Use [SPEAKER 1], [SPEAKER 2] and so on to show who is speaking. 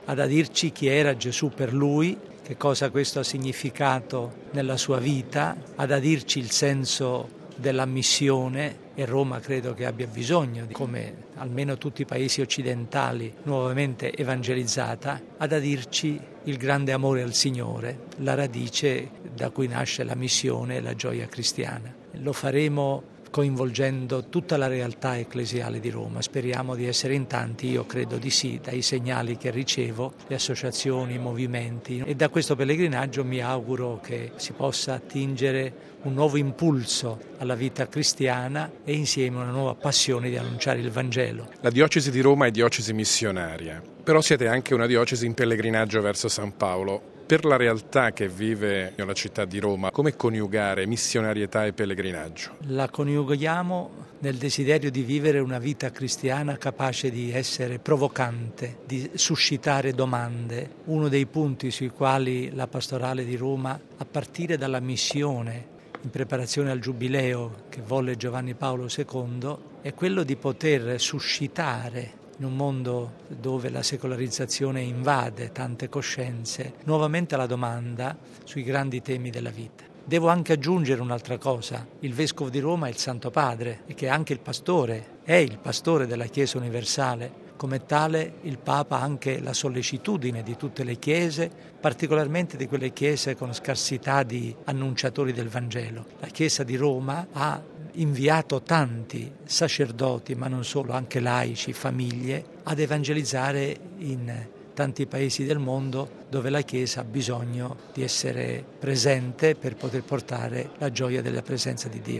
[SPEAKER 1] ha da dirci chi era Gesù per lui, che cosa questo ha significato nella sua vita, ha da dirci il senso della missione, e Roma credo che abbia bisogno, come almeno tutti i paesi occidentali, nuovamente evangelizzata, ha da dirci il grande amore al Signore, la radice da cui nasce la missione e la gioia cristiana. Lo faremo coinvolgendo tutta la realtà ecclesiale di Roma. Speriamo di essere in tanti, io credo di sì, dai segnali che ricevo, le associazioni, i movimenti, e da questo pellegrinaggio mi auguro che si possa attingere un nuovo impulso alla vita cristiana e insieme una nuova passione di annunciare il Vangelo.
[SPEAKER 2] La diocesi di Roma è diocesi missionaria, però siete anche una diocesi in pellegrinaggio verso San Paolo. Per la realtà che vive la città di Roma, come coniugare missionarietà e pellegrinaggio?
[SPEAKER 1] La coniughiamo nel desiderio di vivere una vita cristiana capace di essere provocante, di suscitare domande. Uno dei punti sui quali la pastorale di Roma, a partire dalla missione in preparazione al Giubileo che volle Giovanni Paolo II, è quello di poter suscitare, in un mondo dove la secolarizzazione invade tante coscienze, nuovamente la domanda sui grandi temi della vita. Devo anche aggiungere un'altra cosa: il Vescovo di Roma è il Santo Padre, e che è anche il pastore, è il pastore della Chiesa universale. Come tale il Papa ha anche la sollecitudine di tutte le chiese, particolarmente di quelle chiese con scarsità di annunciatori del Vangelo. La Chiesa di Roma ha inviato tanti sacerdoti, ma non solo, anche laici, famiglie, ad evangelizzare in tanti paesi del mondo dove la Chiesa ha bisogno di essere presente per poter portare la gioia della presenza di Dio.